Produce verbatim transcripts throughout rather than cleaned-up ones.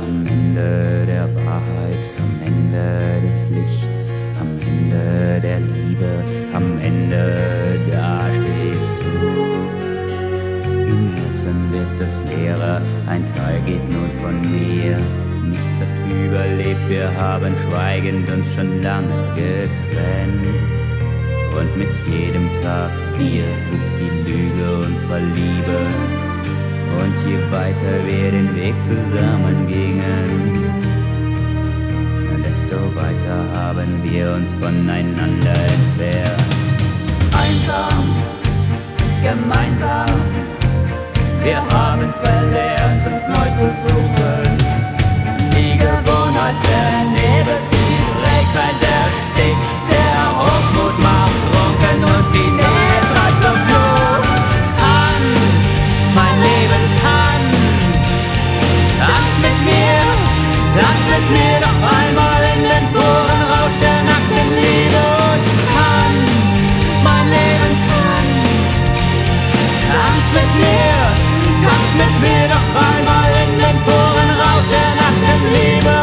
Am Ende der Wahrheit, am Ende des Lichts, am Ende der Liebe, am Ende, da stehst du. Im Herzen wird es leerer, ein Teil geht nun von mir. Nichts hat überlebt, wir haben schweigend uns schon lange getrennt. Und mit jedem Tag vier wuchs die Lüge unserer Liebe. Und je weiter wir den Weg zusammen gingen, desto weiter haben wir uns voneinander entfernt. Einsam, gemeinsam, wir haben verlernt, uns neu zu suchen. Die Gewohnheit vernebelt, die Trägheit erstickt, der Hochmut macht trunken und die Nähe treibt zur Flucht. Tanz, mein Leben, tanz, tanz mit mir, tanz mit mir noch einmal in den puren Rausch der nackten Liebe. Und tanz, mein Leben, tanz, tanz mit mir, tanz mit mir noch einmal in den puren Rausch der nackten Liebe.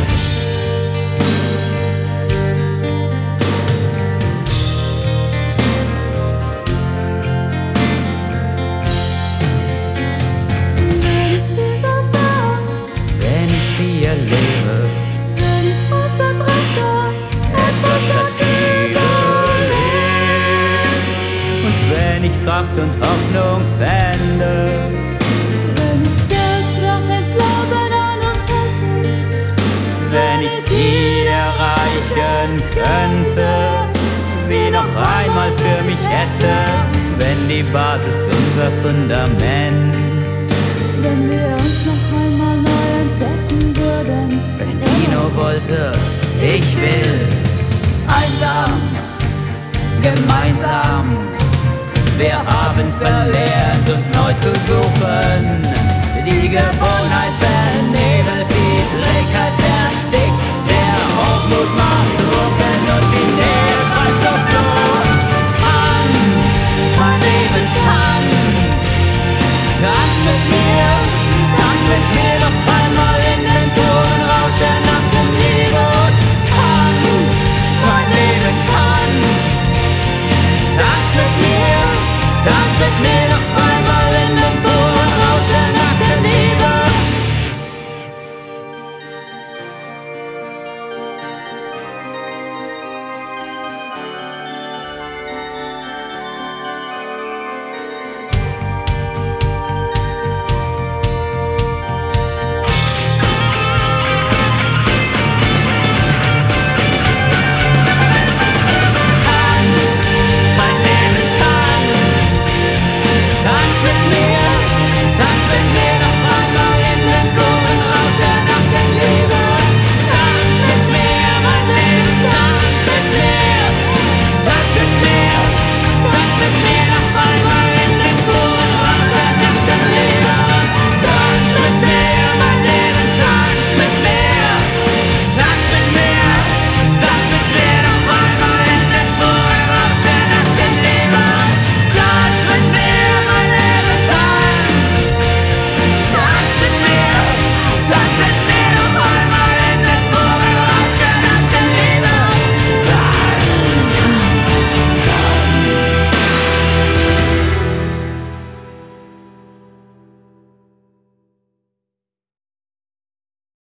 Erlebe, wenn ich uns betrachte, etwas hat überlebt. Und wenn ich Kraft und Hoffnung fände, wenn ich selbst noch den Glauben an uns hätte, wenn ich sie erreichen könnte, sie noch einmal für mich hätte, wenn die Basis unser Fundament, wenn wir uns noch einmal neu entdecken würden. wenn sie nur wollte, ich will. Einsam, gemeinsam, wir haben verlernt, uns neu zu suchen. Die Gewohnheit verlernt.